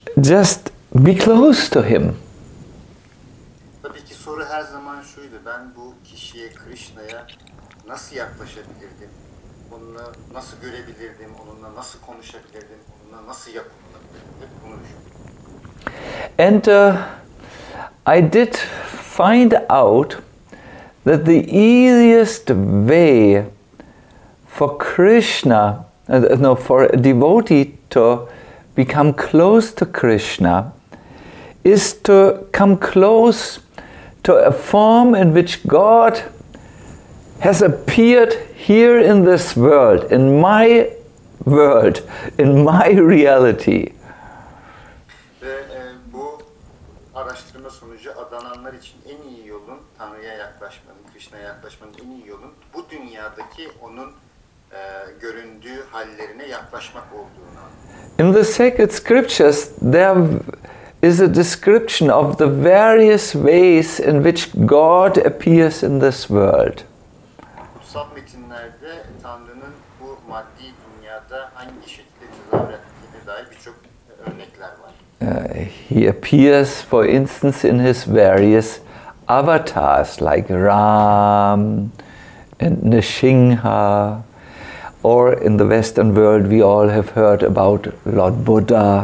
just be close to him. Tabii ki soru her zaman şuydu. Ben bu kişiye, Krishna'ya nasıl yaklaşabilirdim? Onunla nasıl görebilirdim? Onunla nasıl konuşabilirdim? Onunla nasıl yapılabilirdim? Hep bunu düşündüm. And I did find out that the easiest way for Krishna, for a devotee to become close to Krishna is to come close to a form in which God has appeared here in this world, in my world, in my reality. Ve bu araştırma sonucu adananlar için en iyi yolun Tanrı'ya yaklaşmanın, Krishna'ya yaklaşmanın en iyi yolun bu dünyadaki onun göründüğü hallerine yaklaşmak olduğunu. In the sacred scriptures there is a description of the various ways in which God appears in this world. Kutsal metinlerde Tanrı'nın bu maddi dünyada hangi şekilde tezahür ettiğine dair birçok örnekler var. He appears, for instance, in his various avatars like Ram and Nrsimha, or in the Western world we all have heard about Lord Buddha.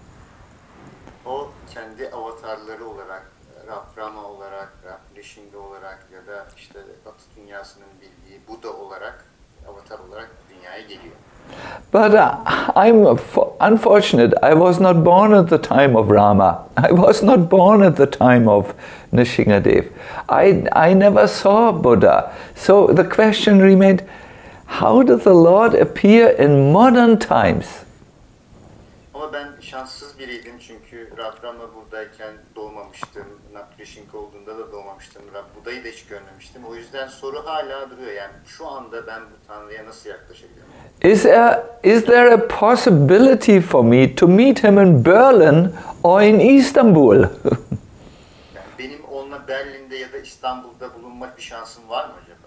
O kendi avatarları olarak, Rama olarak, Nrsimha olarak ya da işte Batı dünyasının bildiği Buddha olarak, avatar olarak dünyaya geliyor. But I'm unfortunate. I was not born at the time of Rama. I was not born at the time of Nrsimhadev. I never saw Buddha. So the question remained, how did the Lord appear in modern times? Ama ben şanssız biriydim çünkü Rama buradayken doğmamıştım. Nrsimha olduğunda da doğmamıştım. Buddha'yı da hiç görmemiştim. O yüzden soru hala duruyor. Yani şu anda ben bu Tanrı'ya nasıl yaklaşabilirim? Is there a possibility for me to meet him in Berlin or in Istanbul? Yani benim onunla Berlin'de ya da İstanbul'da bulunmak bir şansım var mı acaba?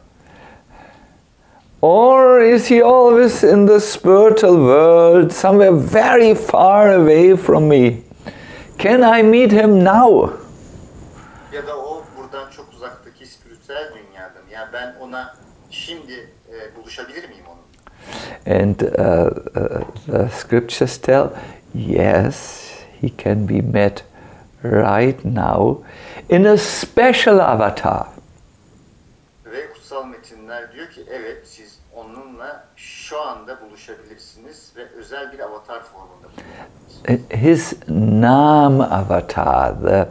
Or is he always in the spiritual world, somewhere very far away from me? Can I meet him now? Ya da o buradan çok uzaktaki spiritüel dünyada mı? Yani ben ona şimdi buluşabilir miyim onunla? And the scriptures tell, yes, he can be met right now in a special avatar. Ve kutsal metinler diyor ki evet siz onunla şu anda buluşabilirsiniz ve özel bir avatar formunda buluşabilirsiniz. His Nam avatar, the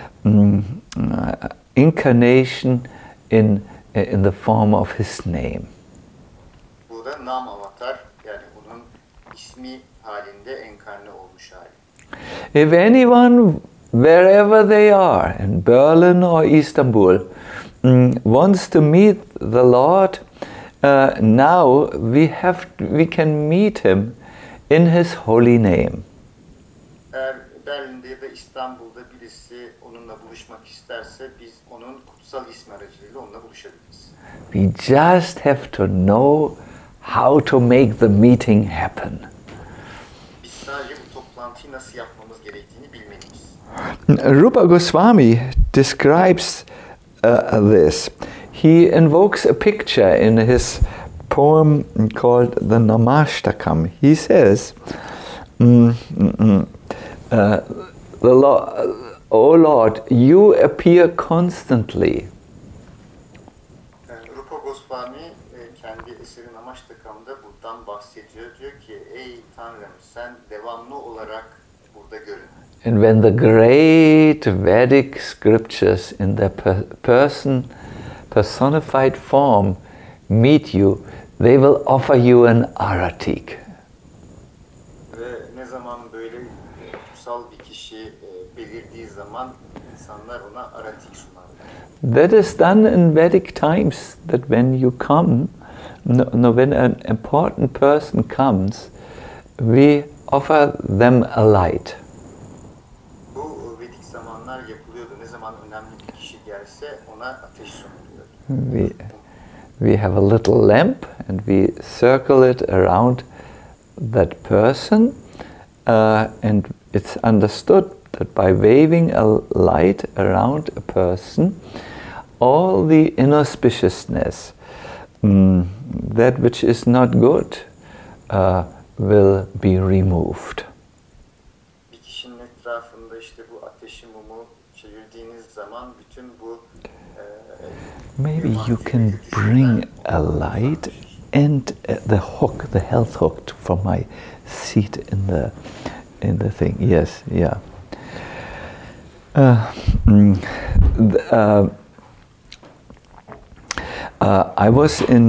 incarnation in the form of his name. Bu da Nam avatar, yani onun ismi halinde enkarne olmuş hali. If anyone, wherever they are, in Berlin or Istanbul, wants to meet the Lord, now we can meet him in his holy name. Eğer Berlin'de ya da İstanbul'da birisi onunla buluşmak isterse biz onun kutsal ismi aracılığıyla onunla buluşabiliriz. We just have to know how to make the meeting happen. Biz sadece bu toplantıyı nasıl yapmamız gerektiğini bilmeliyiz. Rupa Goswami describes this. He invokes a picture in his poem called the Namastakam. He says, O Lord, you appear constantly. Rupa Goswami kendi eseri Namastakam'da buradan bahsediyor. Diyor ki ey Tanrım sen devamlı olarak burada görün. And when the great Vedic scriptures in their personified form meet you, they will offer you an aratik. Ve ne zaman böyle kutsal bir kişi belirdiği zaman insanlar ona aratik sunarlar. That is done in Vedic times, that when you come, when an important person comes, we offer them a light. Bu Vedik zamanlar yapılıyordu. Ne zaman önemli bir kişi gelse ona ateş sunuluyordu. We have a little lamp and we circle it around that person, and it's understood that by waving a light around a person, all the inauspiciousness, that which is not good, will be removed. Bir kişinin etrafında işte bu ateşi mumu çevirdiğiniz zaman bütün bu Maybe you can bring a light and the hook, the health hook from my seat in the thing. Yes, yeah. I was in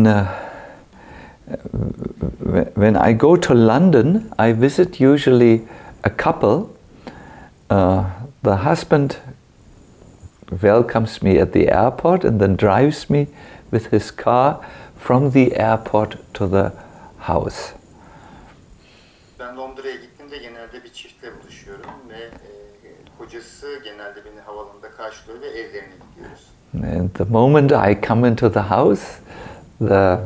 when I go to London, I visit usually a couple. The husband welcomes me at the airport and then drives me with his car from the airport to the house. Ben Londra'ya gittiğimde genelde bir çiftle buluşuyorum ve kocası genelde beni havaalanında karşılıyor ve evlerine gidiyoruz. And the moment I come into the house, the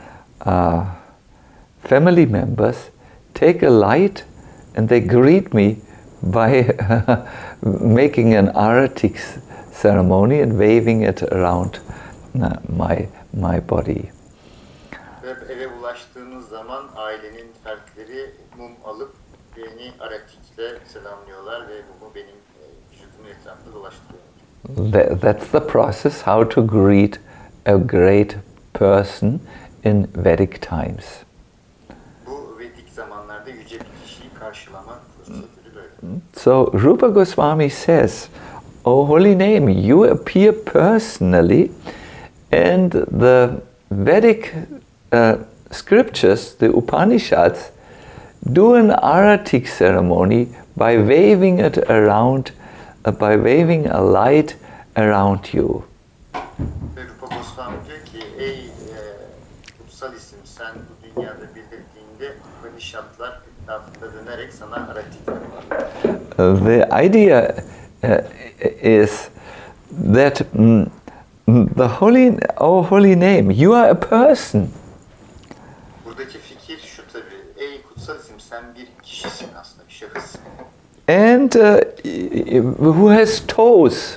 family members take a light and they greet me by making an Aratik ceremony and waving it around my body. Ve eve ulaştığınız zaman ailenin fertleri mum alıp beni Aratik'le selamlıyorlar ve mumu benim vücudumun etrafında dolaştırıyorlar. That's the process how to greet a great person in Vedic times. Bu Vedik zamanlarda yüce bir kişiyi karşılama prosedürü böyle. So Rupa Goswami says, "O holy name, you appear personally, and the Vedic scriptures, the Upanishads, do an Aratik ceremony by waving it around, by waving a light around you." Ve Rupa Goswami diyor ki, ey kutsal isim, sen bu dünyada belirttiğinde Upanishadlar etrafında dönerek sana Aratik yaparlar. The idea is that the holy name, you are a person. Buradaki fikir şu tabii, ey kutsal isim, sen bir kişisin aslında, bir şahıs. And who has toes?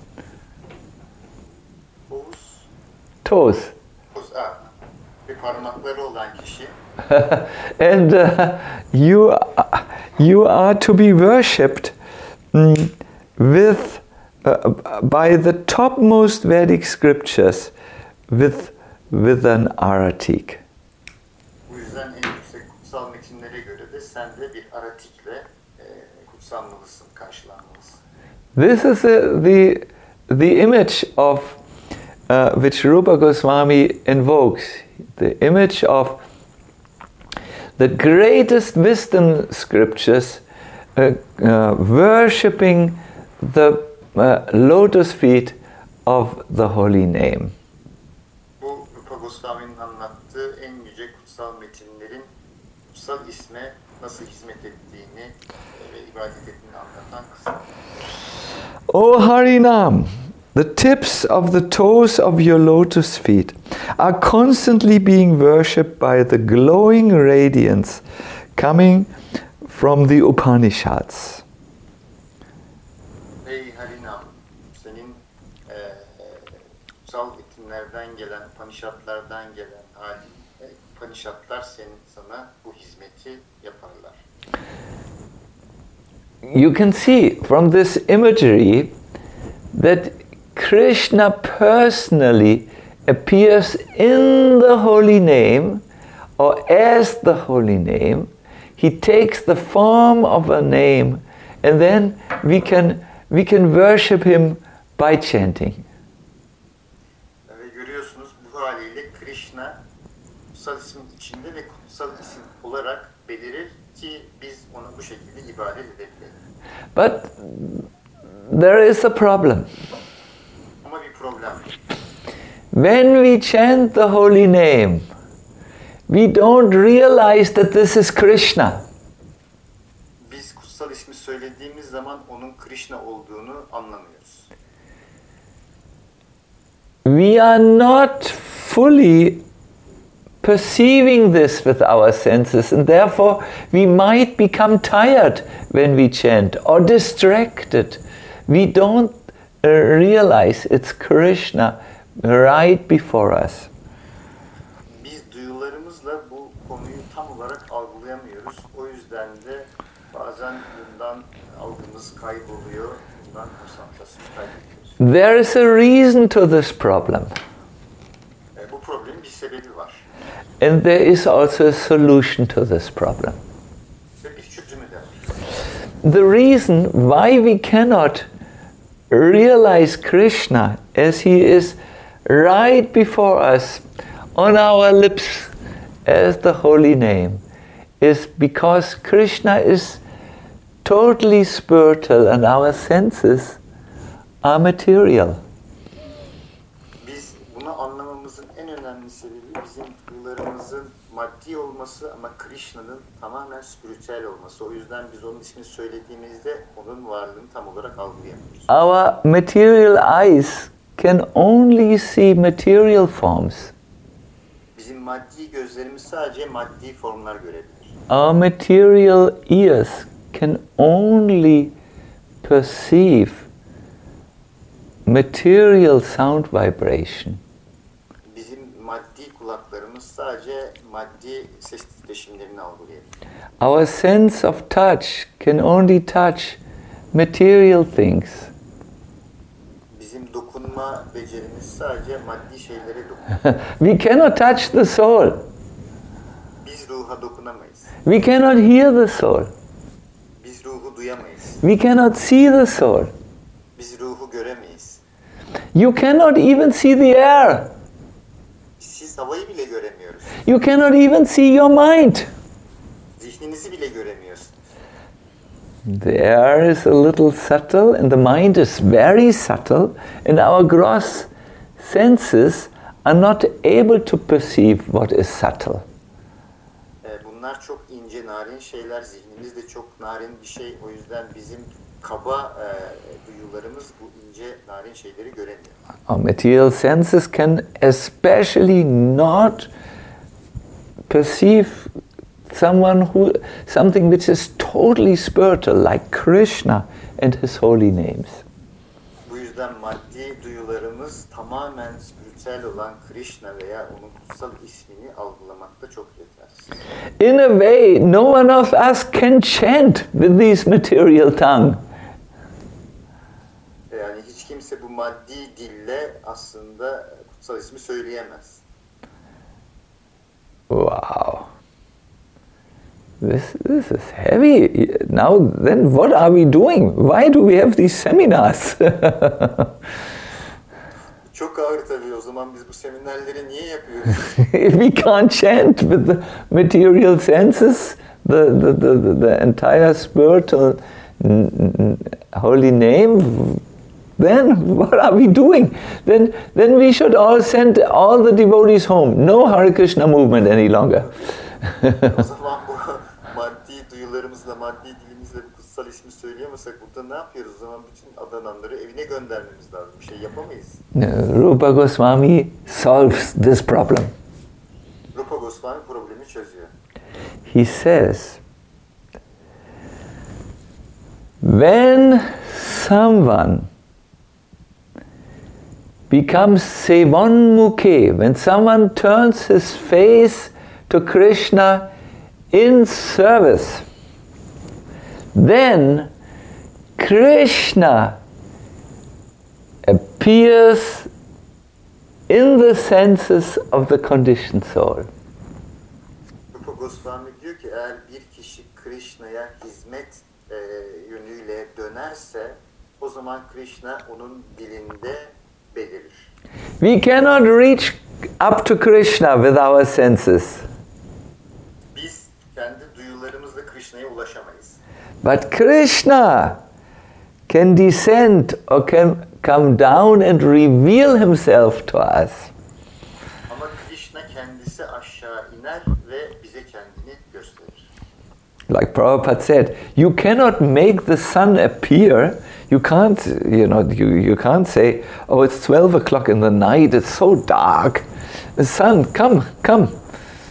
Toes. Bir parmakları olan kişi. And you are to be worshipped with by the topmost Vedic scriptures with an Aratik. Bu yüzden en yüksek kutsal metinlere göre de sen de bir Aratik'le kutsanmalısın, karşılanmalısın. This is the image of which Rupa Goswami invokes, the image of the greatest wisdom scriptures worshipping the lotus feet of the holy name. Bu Rupa Goswami'nin anlattığı en yüce kutsal metinlerin kutsal isme nasıl hizmet ettiğini ve ibadet ettiğini anlatan kısım. O Harinam, the tips of the toes of your lotus feet are constantly being worshipped by the glowing radiance coming from the Upanishads. Ey Harinam, senin kutsal metinlerden gelen, Upanishadlardan gelen Upanishadlar sana bu hizmeti yaparlar. You can see from this imagery that Krishna personally appears in the holy name or as the holy name. He takes the form of a name and then we can worship him by chanting. Ve görüyorsunuz bu haliyle Krishna kutsal ismin içinde ve kutsal isim olarak belirir ki biz ona bu şekilde ibadet edebiliriz. But there is a problem. Ama bir problem. When we chant the holy name, we don't realize that this is Krishna. Biz kutsal ismi söylediğimiz zaman onun Krishna olduğunu anlamıyoruz. We are not fully perceiving this with our senses, and therefore we might become tired when we chant or distracted. We don't realize it's Krishna right before us. Biz duyularımızla bu konuyu tam olarak algılayamıyoruz. O yüzden de bazen bundan algımız kayboluyor, bundan konsantrasyon kaybediyoruz. There is a reason to this problem. Bu problemin bir sebebi var. And there is also a solution to this problem. Ve bir çözümü de var. The reason why we cannot realize Krishna as he is right before us on our lips as the holy name is because Krishna is totally spiritual and our senses are material. Biz bunu anlamamızın en önemli sebebi bizim duyularımızın maddi olması ama Krishna'nın tamamen spiritüel olması. O yüzden biz onun ismini söylediğimizde onun varlığını tam olarak algılayamıyoruz. Our material eyes can only see material forms. Bizim maddi gözlerimiz sadece maddi formlar görebilir. Our material ears can only perceive material sound vibration. Bizim maddi kulaklarımız sadece maddi ses titreşimlerini algılayabilir. Our sense of touch can only touch material things. Bizim dokunma becerimiz sadece maddi şeylere dokunuyor. We cannot touch the soul. Biz ruha dokunamayız. We cannot hear the soul. Biz ruhu duyamayız. We cannot see the soul. Biz ruhu göremeyiz. You cannot even see the air. Siz havayı bile göremiyoruz. You cannot even see your mind. Zihninizi bile göremiyorsunuz. The air is a little subtle and the mind is very subtle, and our gross senses are not able to perceive what is subtle. Bunlar çok ince, narin şeyler. Zihnimiz de çok narin bir şey. O yüzden bizim kaba duyularımız bu ince, narin şeyleri göremiyor. Our material senses can especially not perceive something which is totally spiritual, like Krishna and his holy names. Bu yüzden maddi duyularımız tamamen spiritüel olan Krishna veya onun kutsal ismini algılamakta çok yetersiz. In a way, no one of us can chant with this material tongue. Yani hiç kimse bu maddi dille aslında kutsal ismi söyleyemez. Wow. This is heavy. Now then, what are we doing? Why do we have these seminars? Çok ağır tabii. O zaman biz bu seminerleri niye yapıyoruz? If we can't chant with the material senses, the entire spiritual holy name, then what are we doing? Then we should all send all the devotees home. No Hare Krishna movement any longer. O zaman bu maddi duyularımızla, maddi dilimizle bu kutsal ismi söyleyemezsek burada ne yapıyoruz? O zaman bütün adananları evine göndermemiz lazım. Bir şey yapamayız. Rupa Goswami solves this problem. Rupa Goswami problemi çözüyor. He says, when someone becomes Sevonmukhe, when someone turns his face to Krishna in service, then Krishna appears in the senses of the conditioned soul. Rupa Goswami diyor ki eğer bir kişi Krishna'ya hizmet yönüyle dönerse o zaman Krishna onun dilinde belirir. We cannot reach up to Krishna with our senses. Biz kendi duyularımızla Krishna'ya ulaşamayız. But Krishna can descend or can come down and reveal himself to us. Ama Krishna kendisi aşağı iner ve bize kendini gösterir. Like Prabhupada said, you cannot make the sun appear. You can't, you can't say, oh, it's 12 o'clock in the night, it's so dark. The sun, come.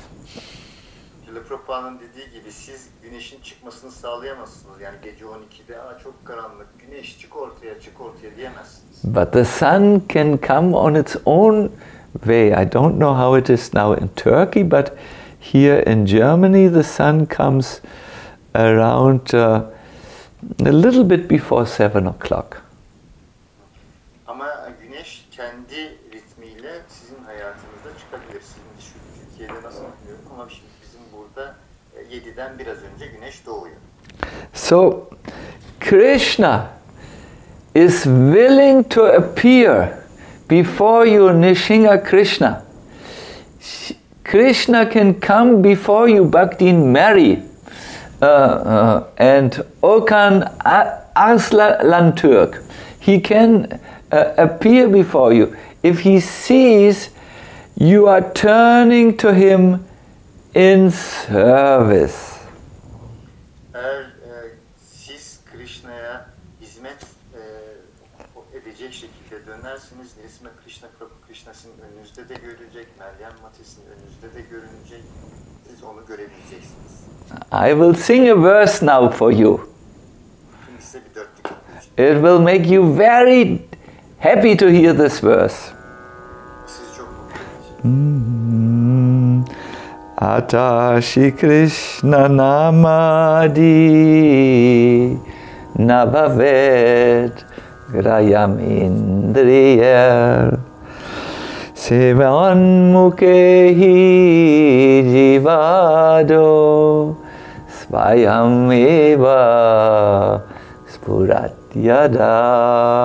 sağlayamazsınız. Yani gece 12'de çok karanlık, güneş çık ortaya diyemezsiniz. But the sun can come on its own way. I don't know how it is now in Turkey, but here in Germany the sun comes around a little bit before 7 o'clock. Ama güneş kendi ritmiyle sizin hayatınızda çıkabilir. Sizin şu Türkiye'de nasıl bilmiyorum ama şimdi bizim burada 7'den biraz önce güneş doğuyor. So Krishna is willing to appear before you, Nishinga Krishna. Krishna can come before you, Bhaktin Mary, and Okan Arslan Türk. He can appear before you if he sees you are turning to him in service. Eğer siz Krishna'ya hizmet edecek şekilde dönersiniz, Nirisma Krishna, Prabhu Krishna sizin önünüzde de görülecek, Meryem Matesi'nin önünüzde de görünecek, siz onu görebileceksiniz. I will sing a verse now for you. Şimdi size bir dörtlük okuyacağım. It will make you very happy to hear this verse. Siz çok mutlu edecek. Atashi Krishna namadi nabhavet grayam indriyer sevan mukehi jivado svayam eva spurat yada.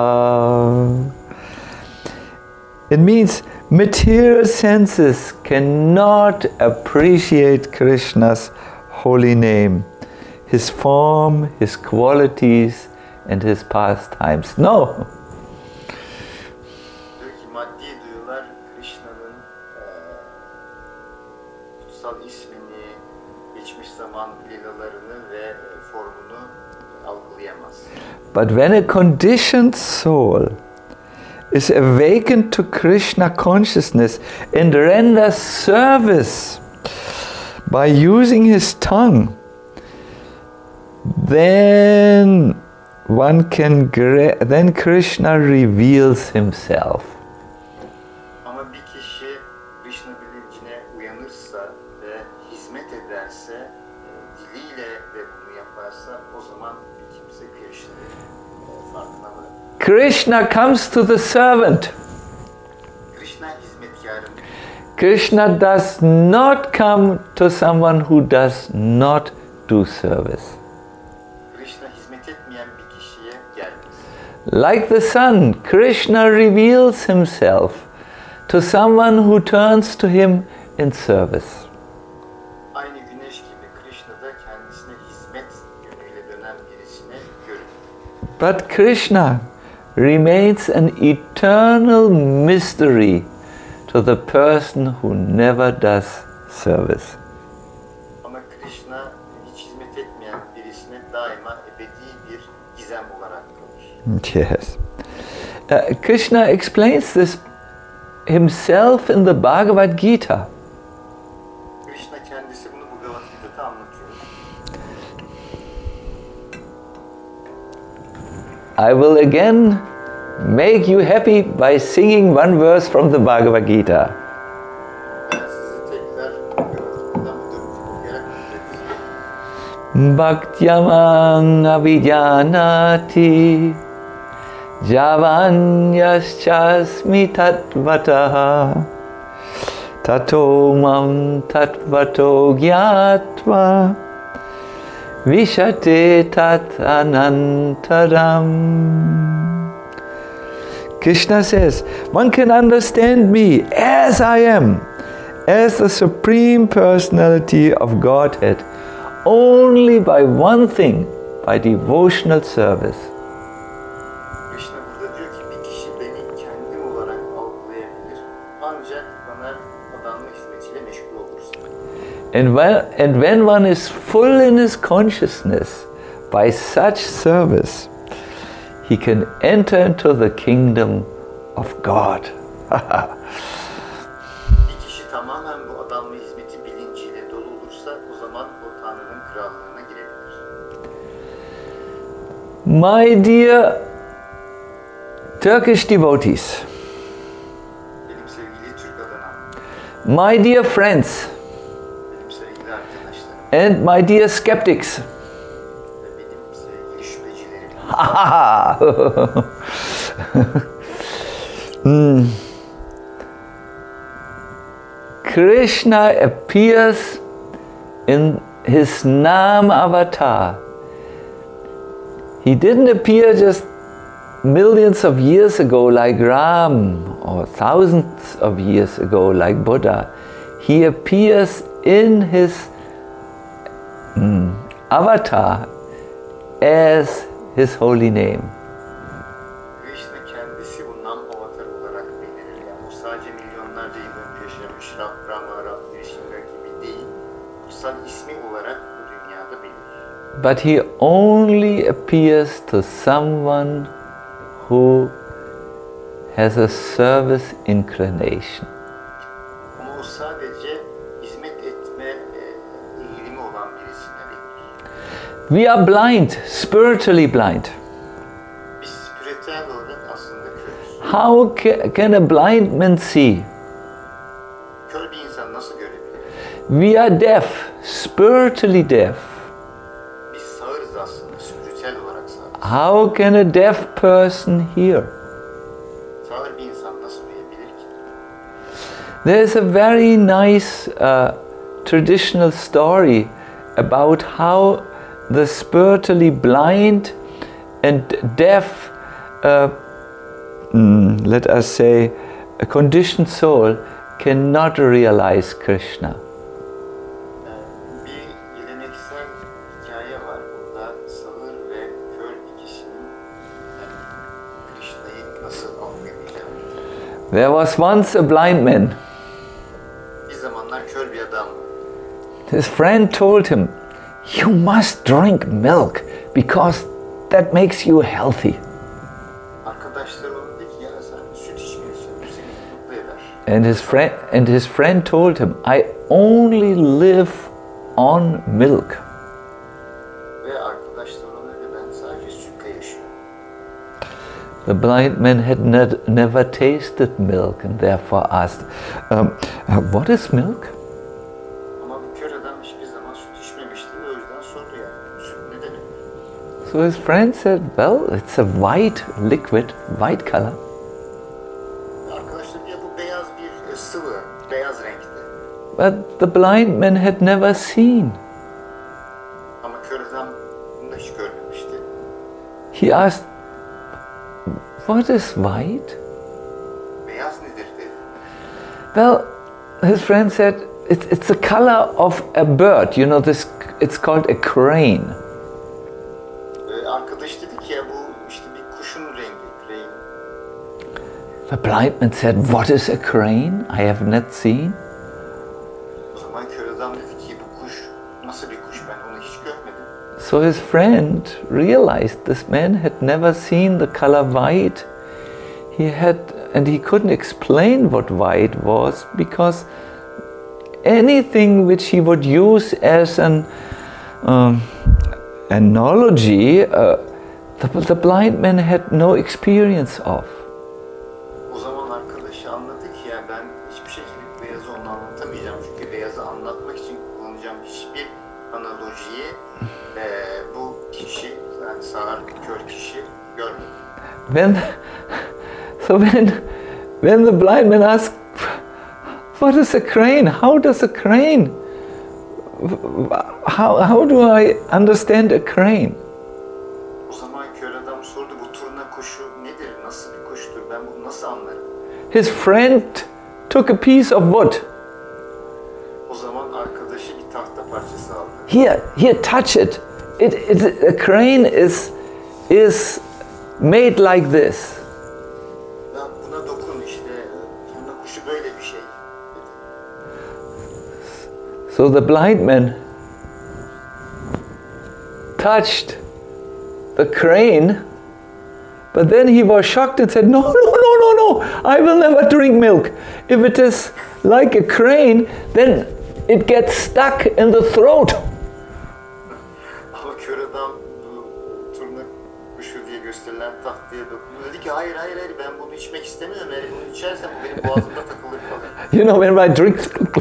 It means material senses cannot appreciate Krishna's holy name, his form, his qualities, and his pastimes. No. Diyor ki maddi duyular Krishna'nın kutsal ismini, geçmiş zaman lilalarını ve formunu algılayamaz. But when a conditioned soul is awakened to Krishna consciousness and renders service by using his tongue, then then Krishna reveals himself. Ama bir kişi Krishna bilincine uyanırsa ve hizmet ederse, diliyle de bunu yaparsa, o zaman bir kimse Krishna'nın farkına varır. Krishna comes to the servant. Krishna hizmetkarın. Krishna does not come to someone who does not do service. Krishna hizmet etmeyen bir kişiye gelmez. Like the sun, Krishna reveals himself to someone who turns to him in service. Aynı güneş gibi Krishna da kendisine hizmet yönüyle dönen birisine görünür. But Krishna remains an eternal mystery to the person who never does service. Ama Krishna hiç hizmet etmeyen birisine daima ebedi bir gizem olarak kalır. Yes. Krishna explains this himself in the Bhagavad Gita. Krishna kendisi bunu Bhagavad Gita'da anlatıyor. I will again make you happy by singing one verse from the Bhagavad Gita. Ben sizi tekrar Bhagavad Gita'dan bir dörtlük okuyarak mutlu edeceğim. Bhaktyamang avidyanati javanyaschasmi tatvataha tato mam tatvato gyatva vishate tat anantaram. Krishna says, one can understand me as I am, as the Supreme Personality of Godhead, only by one thing, by devotional service. Krishna burada diyor ki bir kişi beni kendim olarak algılayabilir. Ancak bana adanma hizmetiyle meşgul olursa. And when one is full in his consciousness by such service, he can enter into the kingdom of God. Bir kişi tamamen bu adanma hizmeti bilinciyle dolu olursa o zaman o Tanrı'nın krallığına girebilir. My dear Turkish devotees, Benim sevgili Türk Adana, my dear friends, benim sevgili arkadaşlarım and my dear skeptics. ve benim sevgili şüphecilerim. Krishna appears in his Nam avatar. He didn't appear just millions of years ago like Ram or thousands of years ago like Buddha. He appears in his avatar as his holy name. Krishna kendisi bu Nam avatar olarak belirir. Yani o sadece milyonlarca yıl önce yaşamış Rama, Rishinga gibi değil. Kutsal ismi olarak bu dünyada belirir. But he only appears to someone who has a service inclination. Ama o sadece hizmet etme eğilimi olan birisine belirir. We are blind, spiritually blind. Biz spiritüel olarak aslında körüz. How can a blind man see? Kör bir insan nasıl görebilir? We are deaf, spiritually deaf. Biz sağırız aslında, spiritüel olarak sağırız. How can a deaf person hear? Sağır bir insan nasıl duyabilir ki? There's a very nice traditional story about how the spiritually blind and deaf, let us say, a conditioned soul cannot realize Krishna. Bir geleneksel hikaye var. Burada sağır ve kör bir kişinin Krishna'yı nasıl algılayacağını. There was once a blind man. Bir zamanlar kör bir adam var. His friend told him, "You must drink milk because that makes you healthy." Arkadaşlar ona dedi ki ya sen süt içmelisin, bu seni mutlu eder. And his friend told him, "I only live on milk." Ve arkadaşlar ona dedi ben sadece sütle yaşıyorum. The blind man had never tasted milk and therefore asked, "What is milk?" Ama bu kör adam hiçbir zaman süt içmemişti ve o yüzden sordu yani süt ne demek? So his friend said, "Well, it's a white liquid, white color." Arkadaşlar ya bu beyaz bir sıvı, beyaz renkte. But the blind man had never seen. Ama kör adam bunu da hiç görmemişti. He asked, "What is white?" Beyaz nedir dedi. Well, his friend said, it's the color of a bird. You know, it's called a crane. Arkadaş dedi ki ya bu işte bir kuşun rengi. The blind man said, "What is a crane? I have not seen." O zaman kör adam dedi ki bu kuş nasıl bir kuş, ben onu hiç görmedim. So his friend realized this man had never seen the color white. And he couldn't explain what white was because anything which he would use as an analogy, the blind man had no experience of. O zaman arkadaşı anladı ki ya ben hiçbir şekilde beyazı ona anlatamayacağım. Çünkü beyazı anlatmak için kullanacağım hiçbir analojiyi bu kişi, yani sağır kör kişi görmedi. When the blind man asked, "What is a crane? How does a crane? How do I understand a crane?" O zaman kör adam sordu bu turna kuşu nedir? Nasıl bir kuştur? Ben bunu nasıl anlarım? His friend took a piece of wood. O zaman arkadaşı bir tahta parçası aldı. Here, touch it. A crane is made like this. Ya buna dokun işte. Turna kuşu böyle bir şey. So the blind man touched the crane, but then he was shocked and said, "No, I will never drink milk. If it is like a crane, then it gets stuck in the throat." Ama kör adam bu turna kuş tahtaya dokundu. Dedi ki hayır ben bunu içmek istemiyorum. Eğer bunu içersem bu benim boğazımda takılır kalır. You know, when I drink,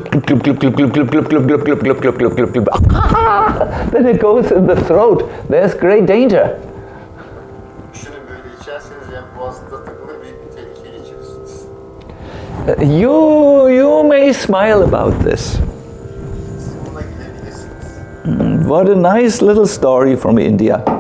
then it goes in the throat. There's great danger. Düşünün böyle içerseniz yani boğazınıza takılır, büyük bir tehlike geçirirsiniz. You may smile about this. Siz buna gülebilirsiniz. What a nice little story from India. Güzel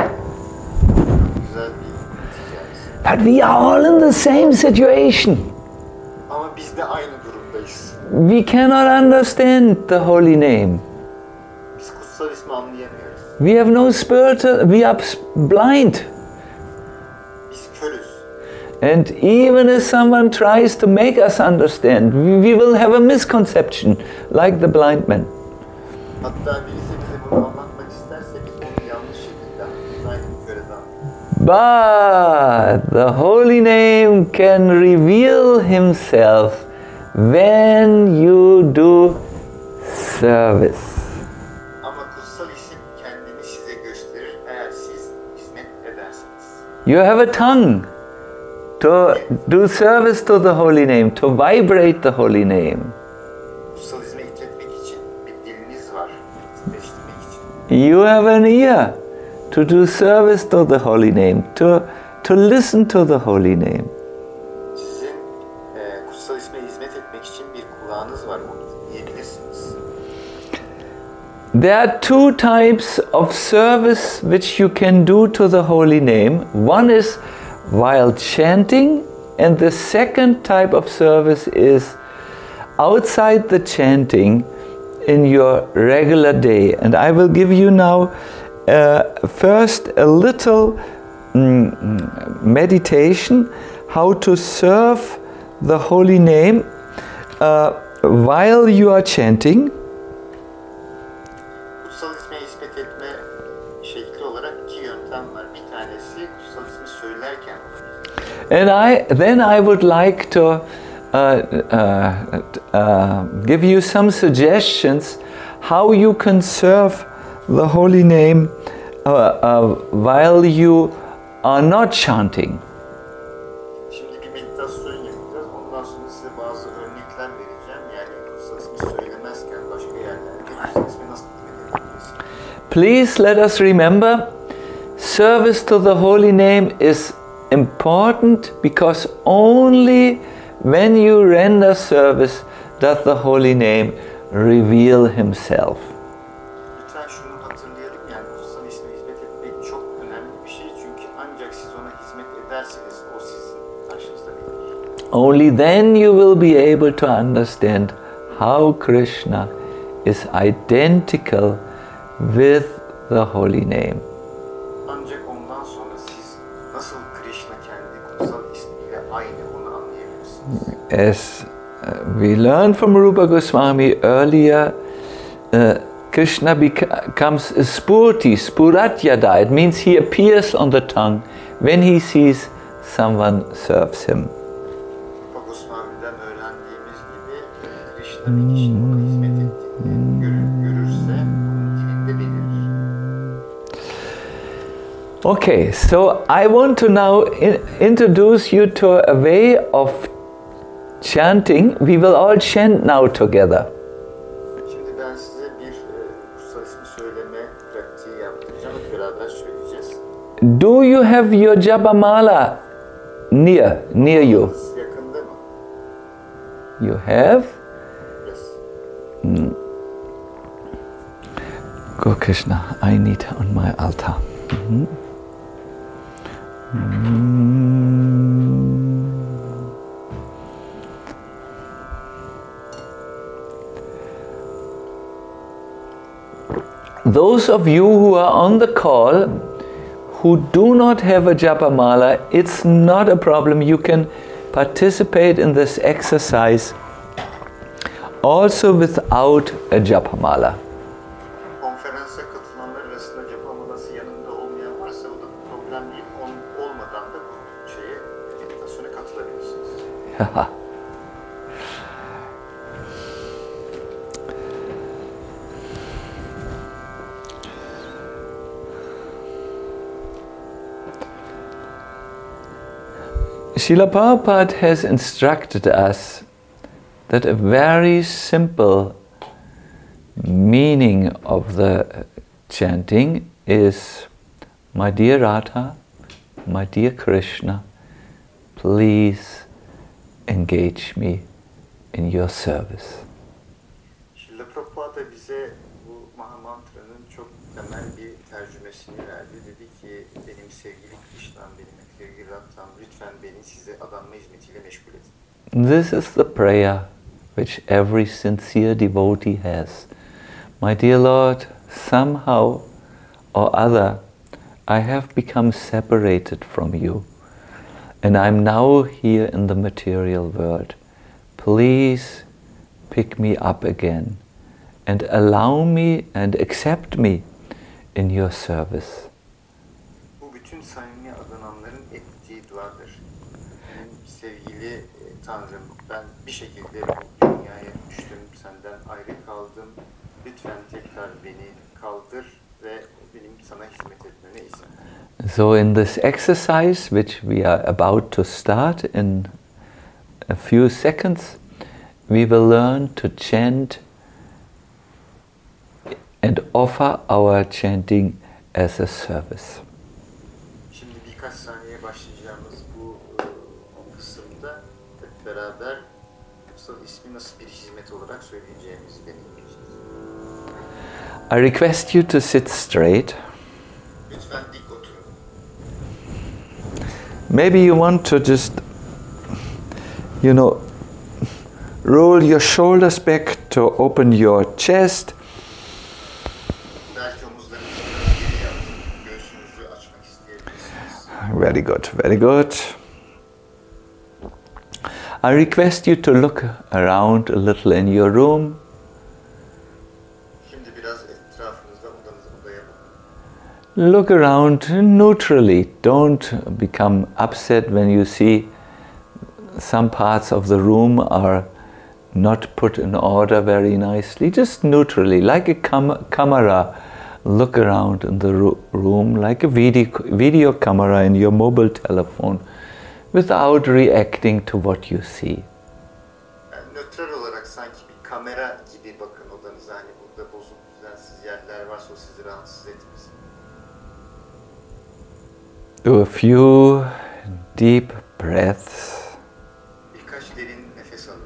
bir hikayesi. But we are all in the same situation. Ama biz de aynı durumdayız. We cannot understand the holy name. Biz kutsal ismi anlayamıyoruz. We have no spirit, we are blind. Biz körüz. And even if someone tries to make us understand, we will have a misconception, like the blind man. Hatta birisi bize bunu anlatmak isterse biz onu yanlış şekilde anlıyoruz. Aynı köreden. But the holy name can reveal himself when you do service. Ama kutsal isim kendini size gösterir eğer siz hizmet ederseniz. You have a tongue to do service to the holy name, to vibrate the holy name. Kutsal isme itletmek için bir diliniz var. Titreştirmek için. You have an ear to do service to the holy name, to listen to the holy name. Sizin kutsal isme hizmet etmek için bir kulağınız var. Onu dinleyebilirsiniz. There are two types of service which you can do to the holy name. One is while chanting, and the second type of service is outside the chanting in your regular day. And I will give you now first a little meditation how to serve the holy name while you are chanting. Kutsal isme hizmet etme şekli olarak iki yöntem var. Bir tanesi kutsal ismi söylerken olabilir. And I would like to give you some suggestions how you can serve the holy name while you are not chanting. Şimdi bir meditasyon yapacağız. Ondan sonra size bazı örnekler vereceğim. Yani kutsal ismi söylemezken başka yerlerde kutsal ismi nasıl hizmet edebilirsiniz? Please let us remember, service to the holy name is important because only when you render service does the holy name reveal himself. Lütfen şunu hatırlayalım, yani kutsal isme hizmet etmek çok önemli bir şey. Çünkü ancak siz ona hizmet ederseniz o sizin karşınızda belirlir. Only then you will be able to understand how Krishna is identical with the holy name. Ancak ondan sonra siz nasıl Krishna kendi kutsal ismiyle aynı onu anlayabilirsiniz. As we learned from Rupa Goswami earlier, Krishna becomes a spurti, spuratyada. It means he appears on the tongue when he sees someone serves him. Rupa Goswami'den öğrendiğimiz gibi Krishna bir kişinin ona hizmet ettiğini görürse onun dilinde belirir. Okay, so I want to now introduce you to a way of chanting. We will all chant now together. Şimdi ben size bir kutsal ismi söyleme pratiği yaptıracağım. Hep beraber söyleyeceğiz. Do you have your Japamala near you? Yakında mı? You have? Yes. Go Krishna, I need on my altar. Those of you who are on the call who do not have a Japamala, it's not a problem. You can participate in this exercise also without a Japamala. Konferansa katılanlar arasında Japamalası yanında olmayan varsa o da problem değil. Olmadan da bu şeye meditasyona katılabilirsiniz. Srila Prabhupada has instructed us that a very simple meaning of the chanting is, my dear Radha, my dear Krishna, please engage me in your service. Srila Prabhupada bize bu Mahamantranın çok temel bir tercümesini verdi. Dedi ki benim sevgili Krishna'm, benim sevgili Radha'm, lütfen beni size adanma hizmetiyle meşgul edin. This is the prayer which every sincere devotee has. My dear Lord, somehow or other I have become separated from you, and I'm now here in the material world. Please pick me up again and allow me and accept me in your service. Bu bütün samimi adananların ettiği duadır. Benim sevgili Tanrım, ben bir şekilde bu dünyaya düştüm, senden ayrı kaldım. Lütfen tekrar beni kaldır ve benim sana hizmet etmene izin ver. So in this exercise, which we are about to start in a few seconds, we will learn to chant and offer our chanting as a service. Şimdi birkaç saniye başlayacağımız bu kısımda hep beraber kutsal ismi nasıl bir hizmet olarak söyleyeceğimizi deneyimleyeceğiz. I request you to sit straight. Lütfen dik oturun. Maybe you want to just, roll your shoulders back to open your chest. Belki omuzlarınızı biraz geriye atıp göğsünüzü açmak isteyebilirsiniz. Very good, very good. I request you to look around a little in your room. Şimdi biraz etrafınızda odaya bakın. Look around neutrally. Don't become upset when you see some parts of the room are not put in order very nicely. Just neutrally, like a camera. Look around in the room like a video camera in your mobile telephone without reacting to what you see. Yani nötral olarak sanki bir kamera gibi bakın odanıza. Hani burada bozuk düzensiz yerler varsa o sizi rahatsız etmesin. Do a few deep breaths. Birkaç derin nefes alın.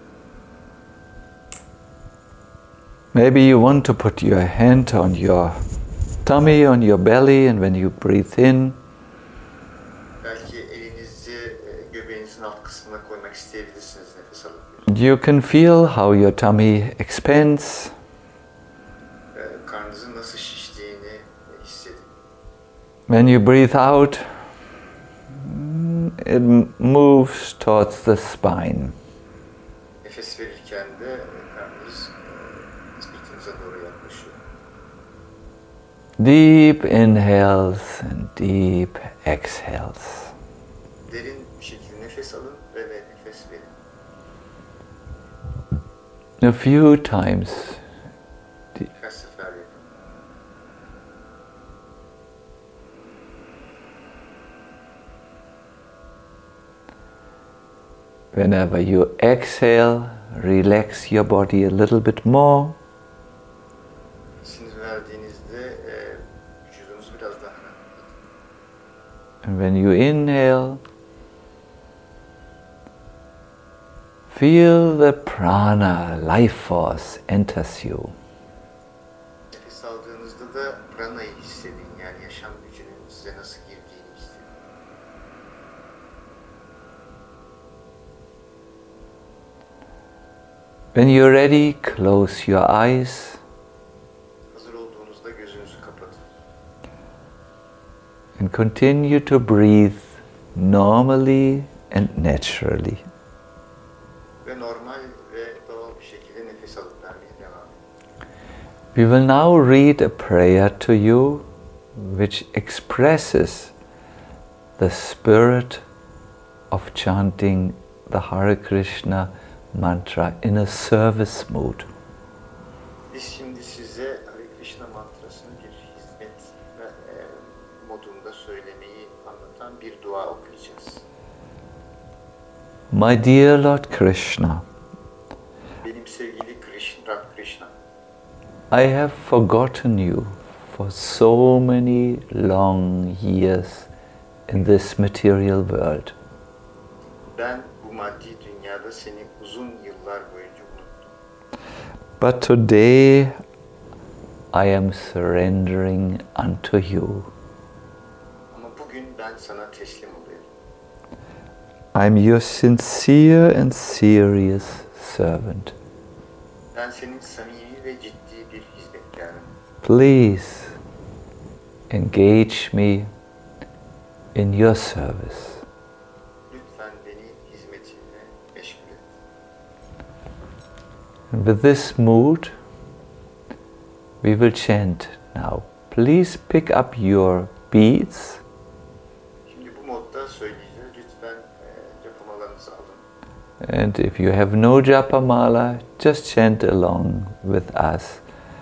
Maybe you want to put your hand on your tummy, on your belly, and when you breathe in, Belki elinizi göbeğinizin alt kısmına koymak isteyebilirsiniz nefes alın. you can feel how your tummy expands. Karnınızın nasıl şiştiğini hissedin. When you breathe out, it moves towards the spine. Nefes verirken de karnınız sırtınıza doğru yaklaşıyor. Deep inhales and deep exhales. Derin bir şekilde nefes alın ve nefes verin. A few times. Birkaç sefer yapın. Whenever you exhale, relax your body a little bit more. Nefesinizi verdiğinizde vücudunuzu biraz daha rahatlatın. And when you inhale, feel the prana, life force, enters you. Nefes aldığınızda da pranayı hissedin. Yani yaşam gücünün size nasıl girdiğini hissedin. When you're ready, close your eyes. Hazır olduğunuzda gözünüzü kapatın. And continue to breathe normally and naturally. Ve normal ve doğal bir şekilde nefes alıp vermeye devam edin. We will now read a prayer to you which expresses the spirit of chanting the Hare Krishna mantra in a service mood. Biz şimdi size Hare Krishna mantrasını bir hizmet modunda söylemeyi anlatan bir dua okuyacağız. My dear Lord Krishna, benim sevgili Krishna, I have forgotten you for so many long years in this material world. Ben bu maddi dünyada seni uzun yıllar boyunca unuttum. But today I am surrendering unto you. Ama bugün ben sana teslim oluyorum. I'm your sincere and serious servant. Ben senin samimi ve ciddi bir hizmetkarım. Please engage me in your service. Lütfen beni hizmetinle meşgul et. And with this mood, we will chant now. Please pick up your beads Şimdi bu modda söyleyeceğiz. Lütfen japamalarınızı alın. and if you have no japamala, just chant along with us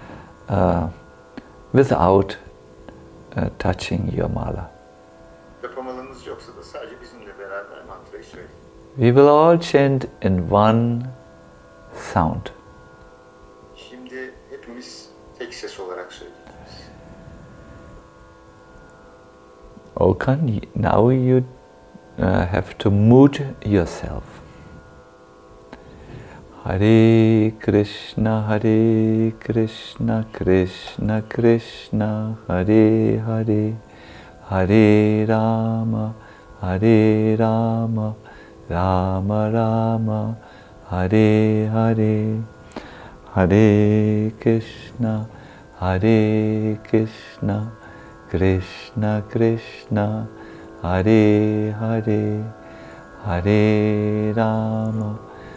without touching your mala. Japamalarınız yoksa da sadece bizimle beraber mantrayı söyleyin. We will all chant in one sound. Şimdi hepimiz tek ses olarak söyleyeceğiz. Okan, now you have to mute yourself. Hare Krishna, Krishna Krishna, Hare Hare, Hare Rama, Rama Rama, Hare Hare, Hare Krishna, Krishna Krishna, Hare Hare, Hare Rama,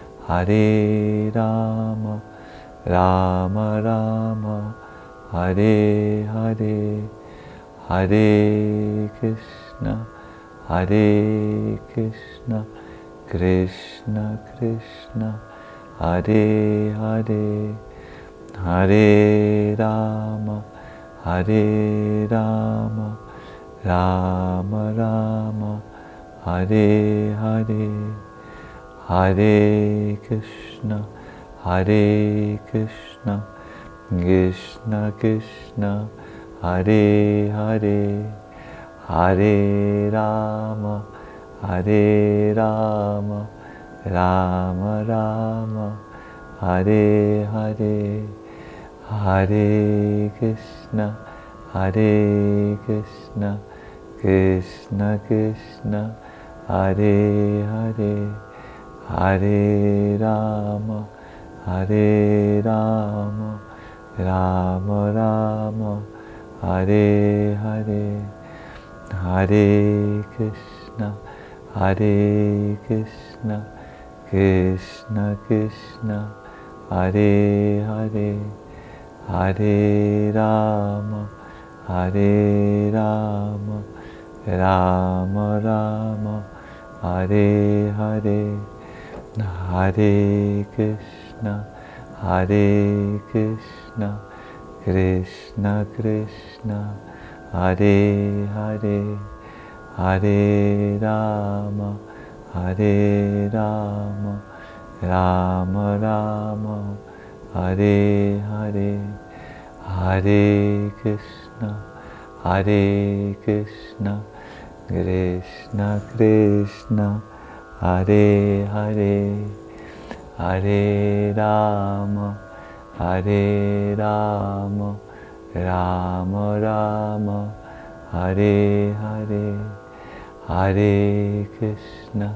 Rama Rama, Hare Hare, Hare Krishna, Krishna Krishna, Hare Hare, Hare Rama, Rama Rama, Hare Hare, Hare Krishna, Krishna Krishna, Hare Hare, Hare Rama, Rama Rama, Hare Hare, Hare Krishna, Krishna Krishna, Hare Hare, Hare Rama, Rama Rama, Hare Hare, Hare Krishna, Krishna Krishna, Hare Hare, Hare Rama, Rama Rama, Hare Hare, Hare Krishna, Krishna Krishna, Hare Hare, Hare Rama, Rama Rama, Hare Hare, Hare Krishna, Krishna Krishna, Hare Hare, Hare Rama, Rama Rama, Hare Hare, Hare Krishna,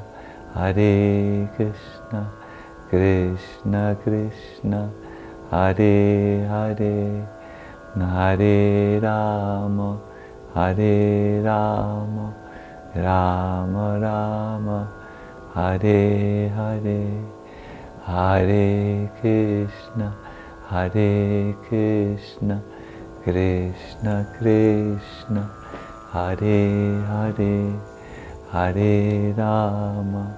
Krishna Krishna, Hare Hare, Hare Rama, Rama Rama, Hare Hare, Hare Krishna, Krishna Krishna, Hare Hare, Hare Rama,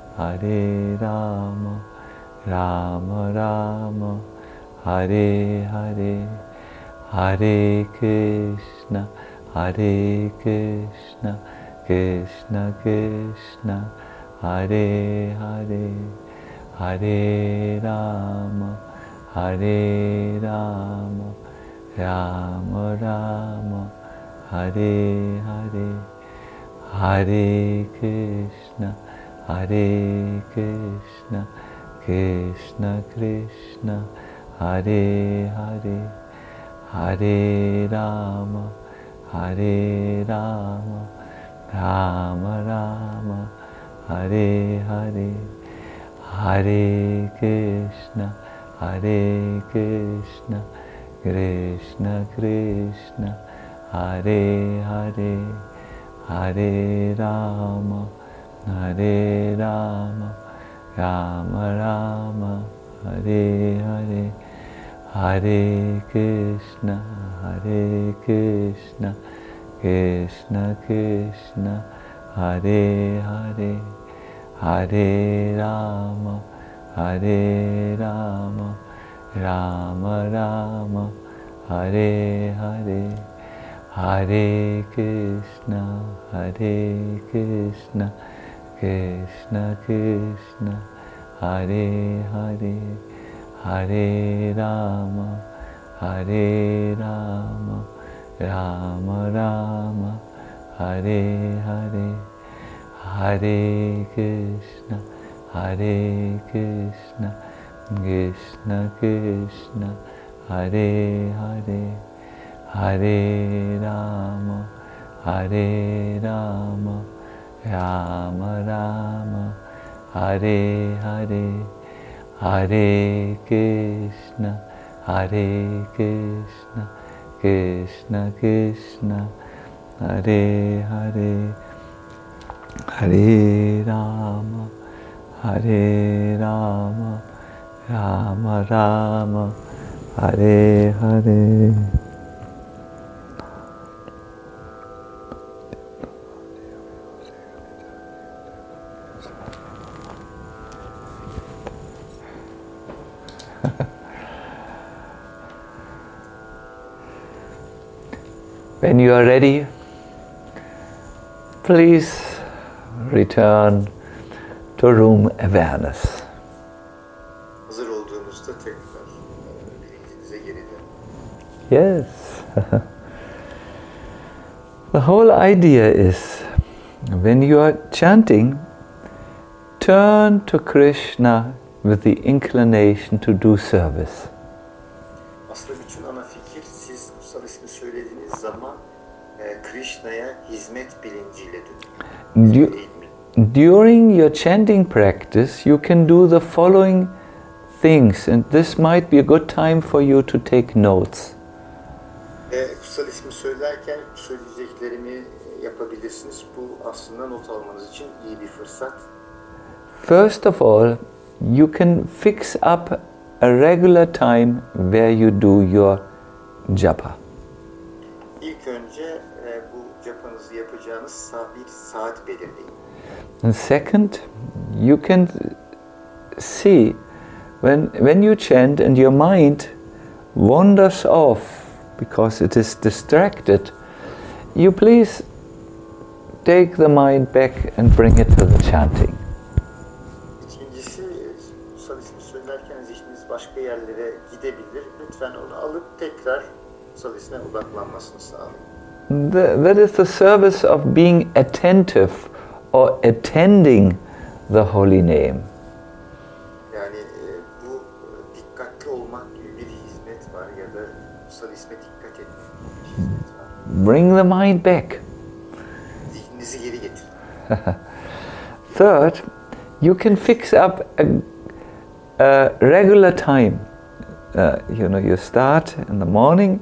Rama Rama, Hare Hare, Hare Krishna, Krishna Krishna, Hare Hare, Hare Rama, Hare Rama, Rama Rama, Hare Hare, Hare Krishna, Hare Krishna, Krishna Krishna, Hare Hare, Hare Rama, Hare Rama, Rama Rama, Hare Hare, Hare Krishna, Hare Krishna, Krishna Krishna, Hare Hare, Hare Rama, Hare Rama, Rama Rama, Hare Hare, Hare Krishna, Hare Krishna, Krishna Krishna, Hare Hare, Hare Rama, Hare Rama, Rama Rama, Hare Hare, Hare Krishna, Hare Krishna, Krishna Krishna, Hare Hare, Hare Rama, Hare Rama, Rama Rama, Hare Hare, Hare Krishna, Hare Krishna, Krishna Krishna, Hare Hare, Hare Rama, Hare Rama, Rama Rama, Hare Hare, Hare Krishna, Hare Krishna, Krishna Krishna, Hare Hare, Hare Rama, Hare Rama, Rama Rama, Hare Hare. When you are ready, please return to room awareness. Hazır olduğunuzda tekrar bilincinize geri dönün. Yes. The whole idea is, when you are chanting, turn to Krishna with the inclination to do service. Aslında bütün ana fikir, siz kutsal ismi söylediğiniz zaman Krishna'ya hizmet bilinciyle dönün. During your chanting practice, you can do the following things, and this might be a good time for you to take notes. Kutsal ismi söylerken söyleyeceklerimi yapabilirsiniz. Bu aslında not almanız için iyi bir fırsat. First of all, you can fix up a regular time where you do your japa. İlk önce bu japanızı yapacağınız bir saat belirleyin. And second, you can see when you chant and your mind wanders off because it is distracted, you please take the mind back and bring it to the chanting. İkincisi, kutsal ismi söylerken zihniniz başka yerlere gidebilir. Lütfen onu alıp tekrar kutsal isme odaklanmasını sağlayın. That is the service of being attentive or attending the holy name. Yani bu dikkatli olmak gibi bir hizmet var ya da kutsal isme dikkat etmek gibi bir hizmet var. Bring the mind back. Zihninizi geri getirin. Third, you can fix up a regular time. You start in the morning,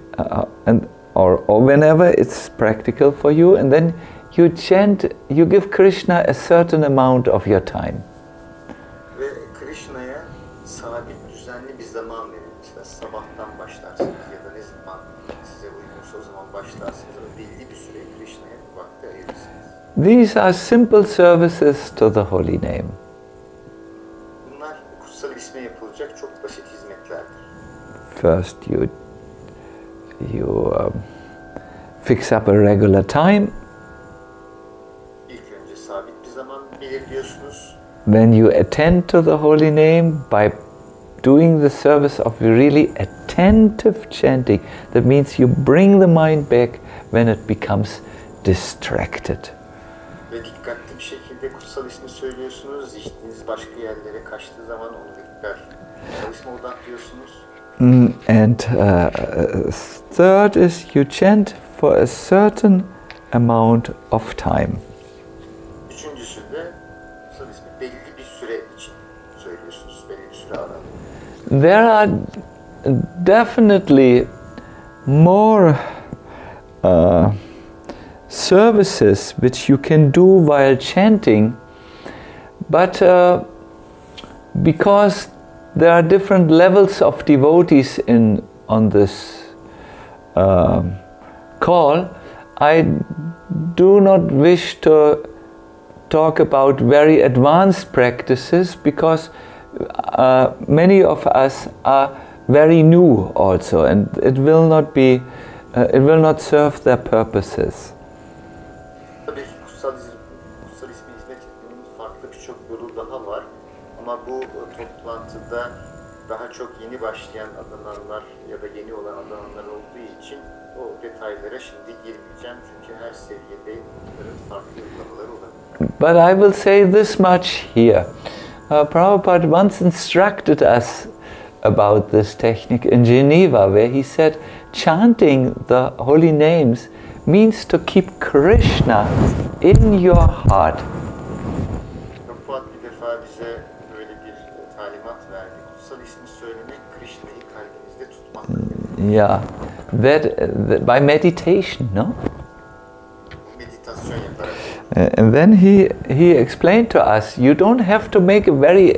or whenever it's practical for you, and then you chant. You give Krishna a certain amount of your time. Ve Krishna'ya sabit, düzenli bir zaman verin. Mesela sabahtan başlarsınız ya da ne zaman size uygunsa o zaman başlarsınız. Ama belli bir süre Krishna'ya bu vakti ayırırsınız. These are simple services to the holy name. Bunlar kutsal isme yapılacak çok basit hizmetlerdir. First, you fix up a regular time. İlk önce sabit bir zaman belirliyorsunuz. When you attend to the holy name by doing the service of really attentive chanting, that means you bring the mind back when it becomes distracted. Ve dikkatli bir şekilde kutsal ismi söylüyorsunuz. Zihniniz başka yerlere kaçtığı zaman onu tekrar kutsal isme odaklıyorsunuz. And third is you chant for a certain amount of time. Üçüncüsü de kutsal ismi belli bir süre için söylüyorsunuz. Belli bir süre aralığı. There are definitely more services which you can do while chanting, but because there are different levels of devotees on this call, I do not wish to talk about very advanced practices because many of us are very new also, and it will not serve their purposes. Tabii ki kutsal isme hizmet etmenin farklı birçok yolu daha var. Ama bu toplantıda daha çok yeni başlayan adananlar ya da yeni olan adananlar olduğu için o detaylara şimdi girmeyeceğim. Çünkü her seviyede bunların farklı uygulamaları olabilir. But I will say this much here. Prabhupada once instructed us about this technique in Geneva, where he said chanting the holy names means to keep Krishna in your heart. Prabhupada bir defa bize böyle bir talimat verdi. Kutsal ismi söylemek, Krishna'yı kalbinizde tutmak. Yeah, that by meditation, no? Meditasyon yaparak. And then he explained to us, you don't have to make a very,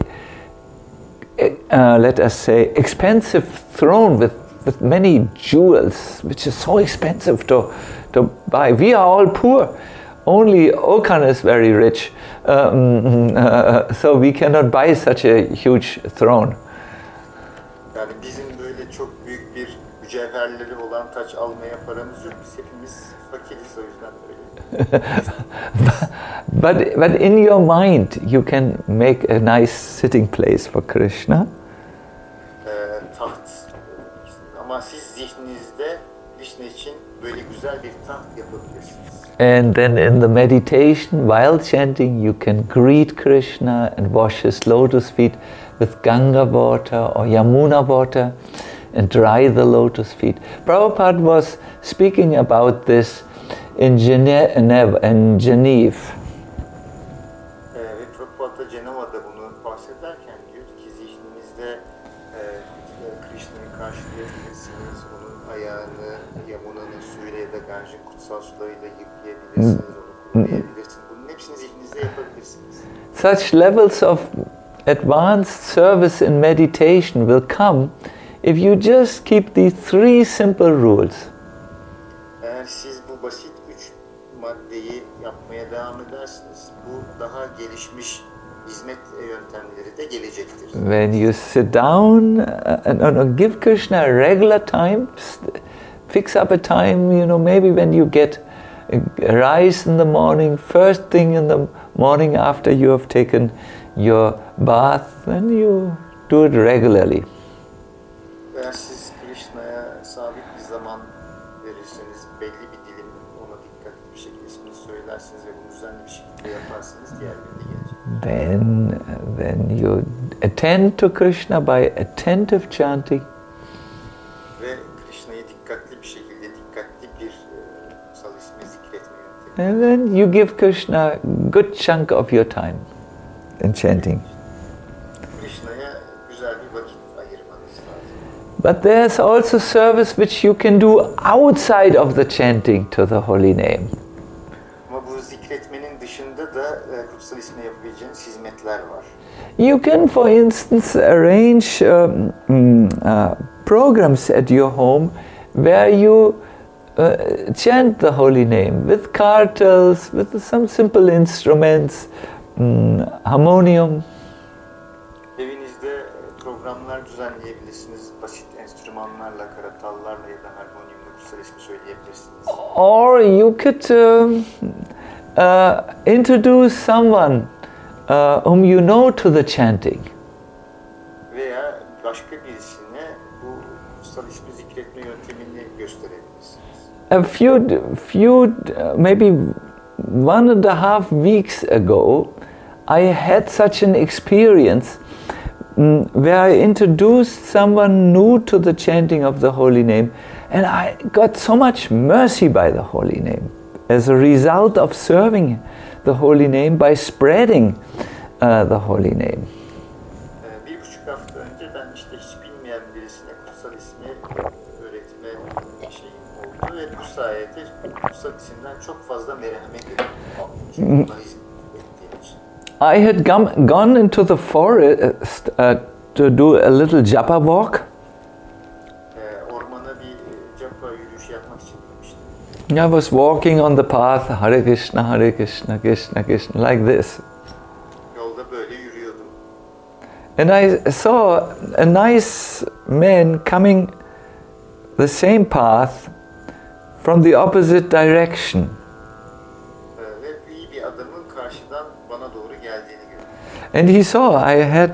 let us say, expensive throne with many jewels, which is so expensive to buy. We are all poor. Only Okan is very rich, so we cannot buy such a huge throne. Yani bizim böyle çok büyük bir mücevherleri olan taç almaya paramız yok. Biz hepimiz fakiriz, o yüzden böyle. but in your mind you can make a nice sitting place for Krishna. Taht. Ama siz zihninizde Krishna için böyle güzel bir taht yapabilirsiniz. And then in the meditation, while chanting, you can greet Krishna and wash his lotus feet with Ganga water or Yamuna water and dry the lotus feet. Prabhupada was speaking about this in Geneva. Ve Prabhupada Ceneva'da bunu bahsederken diyor ki zihninizde Krishna'yı karşılayabilirsiniz, onun ayağını Yamuna'nın suyuyla ya da Ganj'ın kutsal sularıyla yıkayabilirsiniz, onu kullanabilirsiniz. Bunun hepsini zihninizde yapabilirsiniz. Such levels of advanced service in meditation will come if you just keep these three simple rules. Eğer siz bu basit üç maddeyi yapmaya devam edersiniz, bu daha gelişmiş hizmet yöntemleri de gelecektir. When you sit down and give Krishna a regular time, fix up a time, maybe when you rise in the morning, first thing in the morning after you have taken your bath, then you do it regularly. Eğer siz Krishna'ya sabit bir zaman verirseniz, belli bir dilim ona dikkatli bir şekilde ismini söylersiniz ve bunu düzenli bir şekilde yaparsanız diğerleri de gelecek. Then you attend to Krishna by attentive chanting. Ve Krishna'yı dikkatli bir şekilde, dikkatli bir kutsal ismi zikretme yöntemi. And then you give Krishna a good chunk of your time in chanting. Krishna'ya güzel bir vakit ayırmanız lazım. But there's also service which you can do outside of the chanting to the holy name. Ama bu zikretmenin dışında da kutsal isme yapabileceğiniz hizmetler var. You can, for instance, arrange programs at your home where you chant the holy name with kartals, with some simple instruments, harmonium. Evinizde programlar düzenleyebilirsiniz. Basit enstrümanlarla, karatallarla ya da harmonyumla kutsal ismi söyleyebilirsiniz. Or you could introduce someone whom you know to the chanting. Veya başka birisine bu kutsal ismi zikretme yöntemini gösterebilirsiniz. Maybe 1.5 weeks ago, I had such an experience where I introduced someone new to the chanting of the holy name, and I got so much mercy by the holy name as a result of serving the holy name by spreading the holy name. 1,5 hafta önce ben işte hiç bilmeyen birisine kutsal ismi öğretme şeyim oldu ve bu sayede kutsal isimden çok fazla merhamet edildim. I had gone into the forest to do a little japa walk. Ormana bir japa yürüyüşü yapmak için gitmiştim. I was walking on the path, Hare Krishna, Krishna Krishna, like this. Yolda böyle yürüyordum. And I saw a nice man coming the same path from the opposite direction. Ve iyi bir adamın karşıdan bana doğru geldiğini gördüm. And he saw I had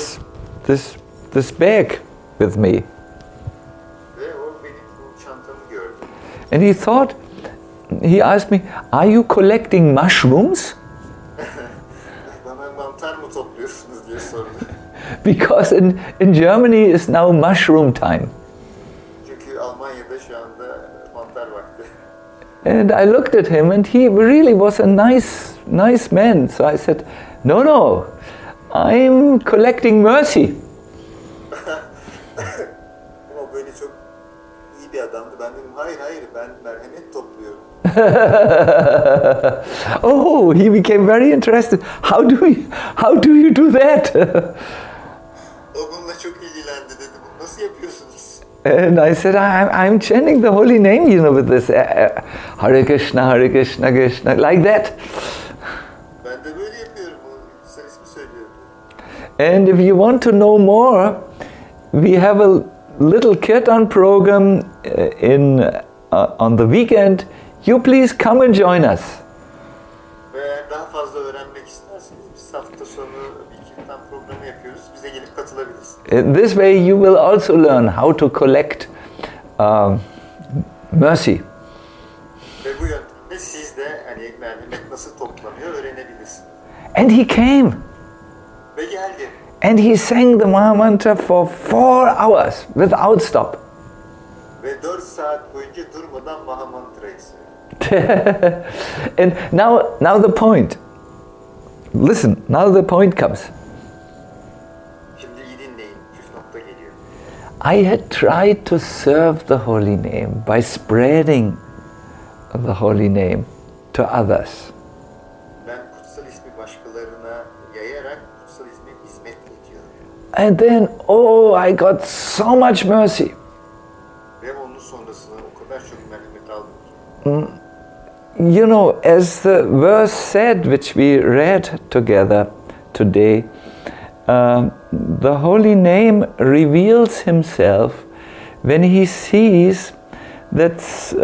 this bag with me. Ve o benim bu çantamı gördü. And he asked me, "Are you collecting mushrooms?" Bana mantar mı topluyorsunuz diye sordu. Because in Germany is now mushroom time. Çünkü Almanya'da şu anda mantar vakti. And I looked at him, and he really was a nice man. So I said, No, I'm collecting mercy. Ama böyle çok iyi bir adamdı. Ben dedim, hayır, ben merhamet topluyorum. Oh, he became very interested. How do you do that? O bununla çok ilgilendi, dedi. Bunu nasıl yapıyorsunuz? And I said, I'm chanting the holy name, with this Hare Krishna, Krishna, like that. Ben de böyle yapıyorum. O kutsal ismi söylüyorum. And if you want to know more, we have a little kirtan program on the weekend. You please come and join us. Ve eğer daha fazla öğrenmek isterseniz biz hafta sonu bir kirtan programı yapıyoruz. Bize gelip katılabilirsiniz. In this way you will also learn how to collect mercy. Ve bu yöntemle siz de hani merhamet nasıl toplanıyor öğrenebilirsiniz. And he came. Ve geldi. And he sang the Maha Mantra for 4 hours without stop. Ve 4 saat boyunca durmadan Maha Mantra'yı söyledi. And now the point. Listen, now the point comes. Şimdi iyi dinleyin. Püf nokta geliyor. I had tried to serve the holy name by spreading the holy name to others. Ben kutsal ismi başkalarına yayarak kutsal isme hizmet ediyorum. And then, I got so much mercy. Ve onun sonrasında o kadar çok merhamet aldım ki. As the verse said, which we read together today, the holy name reveals himself when he sees that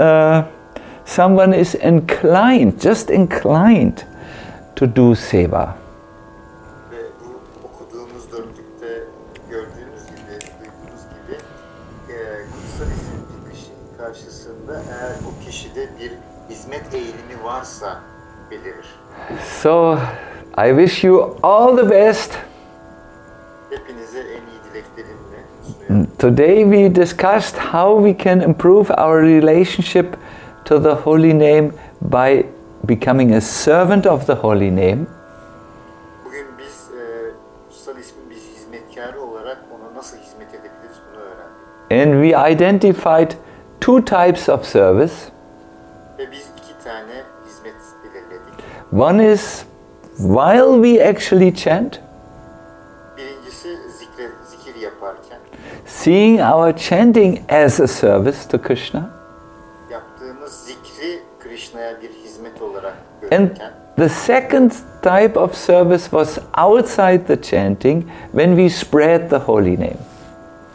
someone is just inclined to do seva. Ve bu okuduğumuz dörtlükte gördüğünüz gibi, duyduğunuz gibi kutsal isim bir kişinin karşısında eğer o kişide bir hizmet eğilimi varsa belirir. So, I wish you all the best. Hepinize en iyi dileklerimle sunuyorum. Today we discussed how we can improve our relationship to the holy name by becoming a servant of the holy name. Bugün biz kutsal ismin bir hizmetkarı olarak ona nasıl hizmet edebiliriz bunu öğrendik. And we identified 2 types of service. Ve biz 2 tane hizmet belirledik. One is while we actually chant, Birincisi zikir yaparken, seeing our chanting as a service to Krishna. yaptığımız zikri Krishna'ya bir hizmet olarak And görürken. the second type of service was outside the chanting when we spread the holy name.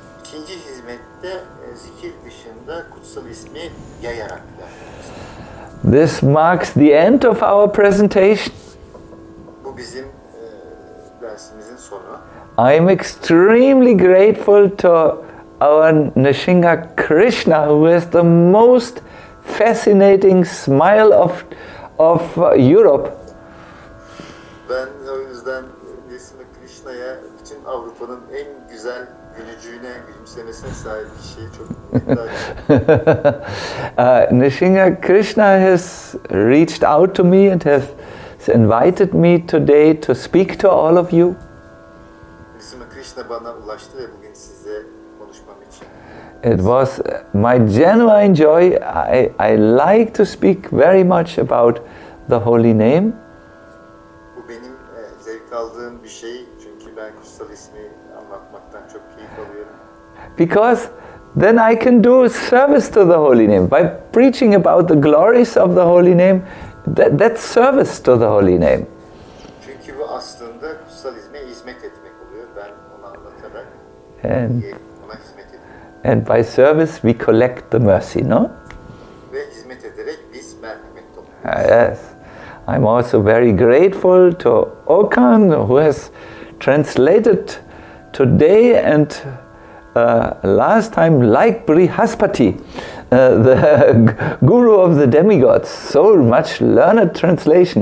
İkinci hizmette zikir dışında kutsal ismi yayarak yapıyoruz. this marks the end of our presentation. Bu bizim dersimizin sonu. I am extremely grateful to our Nrsimha Krishna, who has the most fascinating smile of Europe. Ben o yüzden Nrsimha Krishna'ya bütün Avrupa'nın en güzel gülücüğüne, gülümsemesine sahip kişiye çok minnettarım. Nrsimha Krishna has reached out to me and has invited me today to speak to all of you. Nrsimha Krishna bana ulaştı ve bugün size konuşmam için. It was my genuine joy. I like to speak very much about the holy name. Bu benim zevk aldığım bir şey çünkü ben kutsal ismi anlatmaktan çok keyif alıyorum. Because then I can do service to the holy name. By preaching about the glories of the holy name, that's service to the holy name. Çünkü bu aslında kutsal isme hizmet etmek oluyor. Ben onu anlatarak ona hizmet ediyorum. And by service we collect the mercy, no? Ve hizmet ederek biz merhamet topluyoruz. Yes. I'm also very grateful to Okan, who has translated today and last time like Brihaspati, the guru of the demigods. So much learned translation.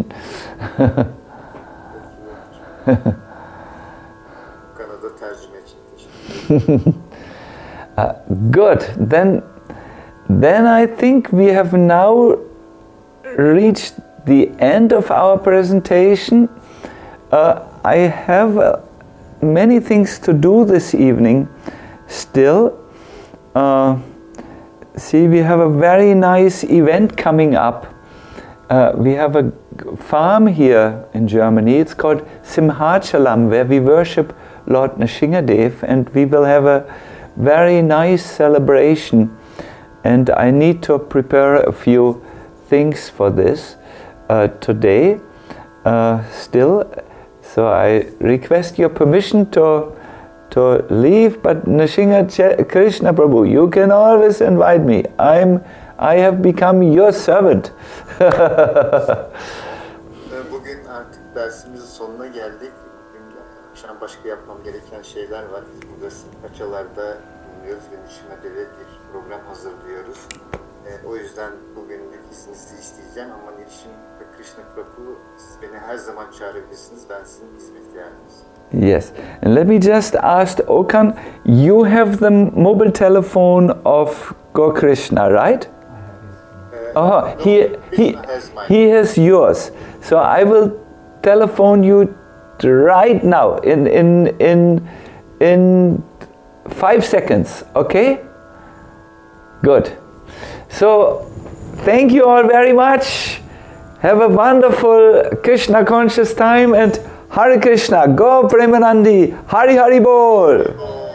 Kanada tercüme için teşekkür ederim. Good. Then I think we have now reached the end of our presentation. I have many things to do this evening still. See, we have a very nice event coming up. We have a farm here in Germany. It's called Simhachalam, where we worship Lord Nrsimhadev, and we will have a very nice celebration. And I need to prepare a few things for this today still. So I request your permission to leave, but Nrsimha Krishna Prabhu, you can always invite me. I have become your servant. Bugün artık dersimizin sonuna geldik. Bugün akşam başka yapmam gereken şeyler var. Biz burada Simhachalarda bulunuyoruz ve Nrsimhadev'e bir program hazırlıyoruz. O yüzden bugünlük izninizi isteyeceğim ama Nrsimha Krishna Prabhu, siz beni her zaman çağırabilirsiniz. Ben sizin hizmetkarınızım. Yes, and let me just ask Okan, you have the mobile telephone of Gokrishna, right? Oh, he has yours. So I will telephone you right now in 5 seconds. Okay? Good. So thank you all very much. Have a wonderful Krishna conscious time and Hare Krishna, Go Premanandi, Hari Hari Bol.